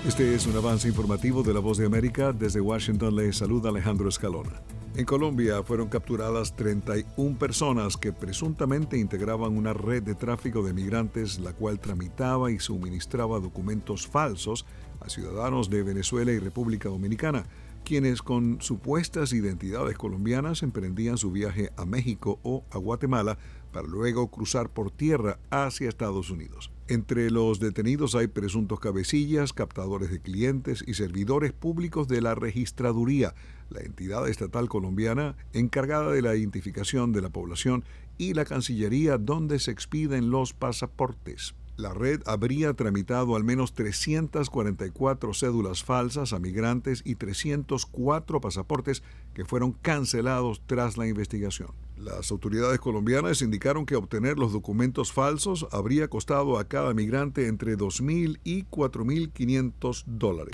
Este es un avance informativo de La Voz de América. Desde Washington les saluda Alejandro Escalona. En Colombia fueron capturadas 31 personas que presuntamente integraban una red de tráfico de migrantes, la cual tramitaba y suministraba documentos falsos a ciudadanos de Venezuela y República Dominicana, quienes con supuestas identidades colombianas emprendían su viaje a México o a Guatemala para luego cruzar por tierra hacia Estados Unidos. Entre los detenidos hay presuntos cabecillas, captadores de clientes y servidores públicos de la Registraduría, la entidad estatal colombiana encargada de la identificación de la población, y la Cancillería, donde se expiden los pasaportes. La red habría tramitado al menos 344 cédulas falsas a migrantes y 304 pasaportes que fueron cancelados tras la investigación. Las autoridades colombianas indicaron que obtener los documentos falsos habría costado a cada migrante entre $2,000 y $4,500.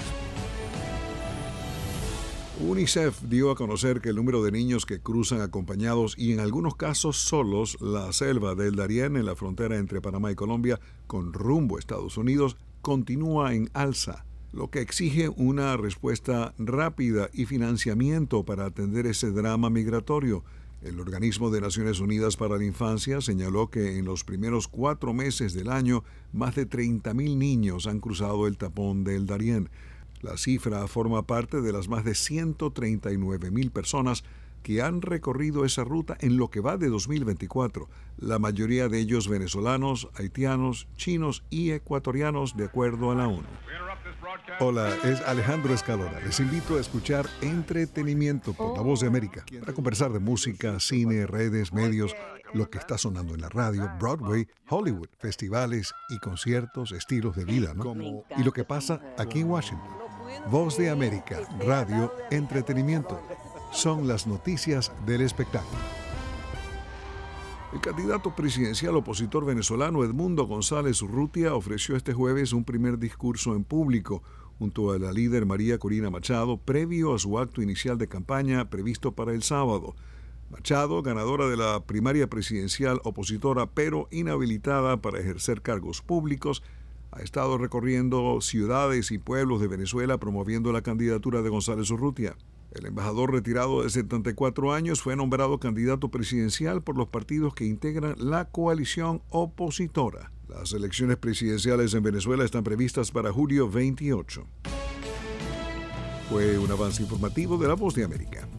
UNICEF dio a conocer que el número de niños que cruzan acompañados y en algunos casos solos la selva del Darién en la frontera entre Panamá y Colombia con rumbo a Estados Unidos continúa en alza, lo que exige una respuesta rápida y financiamiento para atender ese drama migratorio. El Organismo de Naciones Unidas para la Infancia señaló que en los primeros 4 meses del año más de 30,000 niños han cruzado el tapón del Darién. La cifra forma parte de las más de 139,000 personas que han recorrido esa ruta en lo que va de 2024, la mayoría de ellos venezolanos, haitianos, chinos y ecuatorianos, de acuerdo a la ONU. Hola, es Alejandro Escalona. Les invito a escuchar Entretenimiento por La Voz de América para conversar de música, cine, redes, medios, lo que está sonando en la radio, Broadway, Hollywood, festivales y conciertos, estilos de vida, ¿no? Y lo que pasa aquí en Washington. Voz de América, radio, entretenimiento. Son las noticias del espectáculo. El candidato presidencial opositor venezolano Edmundo González Urrutia ofreció este jueves un primer discurso en público junto a la líder María Corina Machado previo a su acto inicial de campaña previsto para el sábado. Machado, ganadora de la primaria presidencial opositora pero inhabilitada para ejercer cargos públicos, ha estado recorriendo ciudades y pueblos de Venezuela promoviendo la candidatura de González Urrutia. El embajador retirado de 74 años fue nombrado candidato presidencial por los partidos que integran la coalición opositora. Las elecciones presidenciales en Venezuela están previstas para julio 28. Fue un avance informativo de La Voz de América.